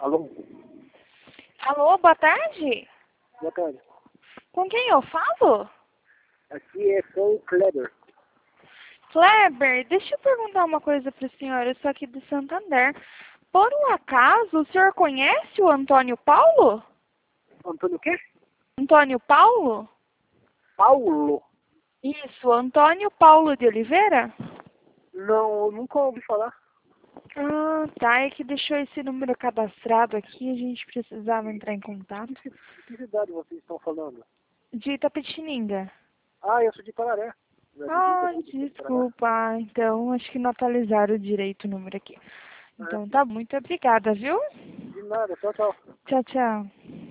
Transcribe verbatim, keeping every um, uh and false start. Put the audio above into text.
Alô? Alô, boa tarde. Boa tarde. Com quem eu falo? Aqui é só o Kleber. Kleber, deixa eu perguntar uma coisa para o senhor. Eu sou aqui do Santander. Por um acaso, o senhor conhece o Antônio Paulo? Antônio o quê? Antônio Paulo? Paulo? Isso, Antônio Paulo de Oliveira? Não, eu nunca ouvi falar. Ah, tá. É que deixou esse número cadastrado aqui. A gente precisava entrar em contato. De que, de que cidade vocês estão falando? De Itapetininga. Ah, eu sou de Pararé. Não Ah, acredita? Eu sou de Pararé. desculpa. Então, acho que não atualizaram direito o número aqui. É, Então, tá. Muito obrigada, viu? de nada, tchau, tchau. Tchau, tchau.